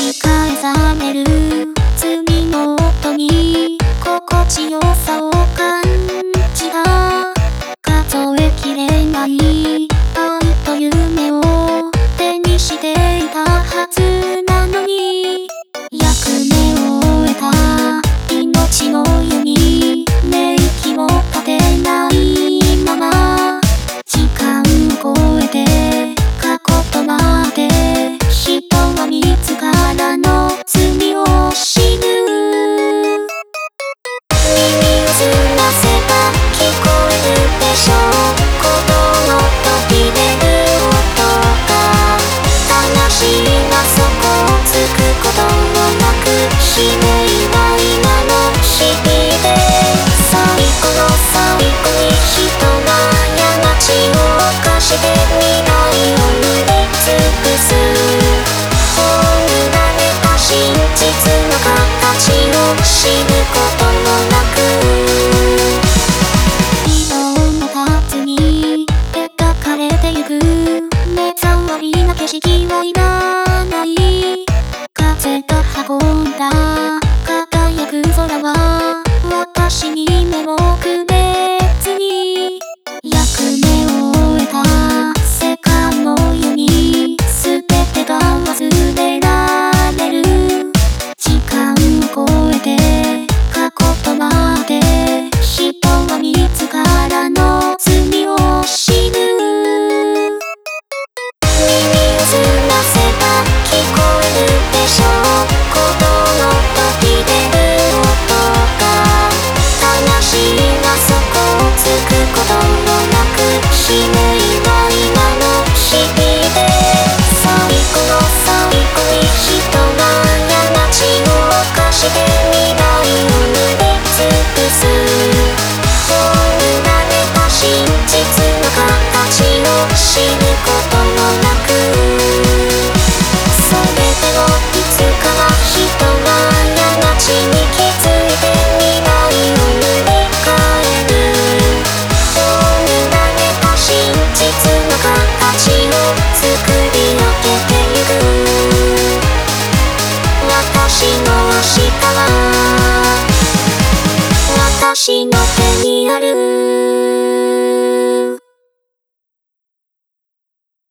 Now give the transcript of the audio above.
き返される罪の音に心地よさを感じた。数えきれない愛と夢を手にしていたはずなのに、役目を終えた命の湯に寝息も立てないまま、時間を超えて過去となって人は自らの罪を知る。耳を澄ませば聞こえるでしょう、鼓動の途切れる音が。魂が底をつくこともなく、使命は今の日々で、最後の最後に人が過ちを犯して未来を塗りつぶす。葬られた真実の形を知ることもなく、色の数に描かれてゆく目障りな景色はいらない。風が運んだ輝く空は私に目をくれずに、役目を終えた世界の湯に全てが忘れられる。時間を超えて過去となって人は自らの罪を知る。耳を澄ませば聞こえるでしょう、鼓動の途切れる音が。魂が底をつくこともなく、使命は今の日々で、最後の最後に人が過ちを犯して未来を塗りつぶす。葬られた真実の形を知ることもなく、それでもいつかは人が過ちに気づいて未来を塗り替える。葬られた真実の形を作り上げてゆく。私の明日は私の手にある。